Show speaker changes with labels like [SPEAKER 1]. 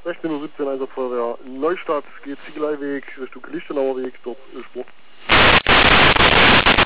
[SPEAKER 1] 16:17 Uhr, Einsatzfeuerwehr Neustadt, geht Ziegeleiweg Richtung Lichtenauer Weg, dort Sport.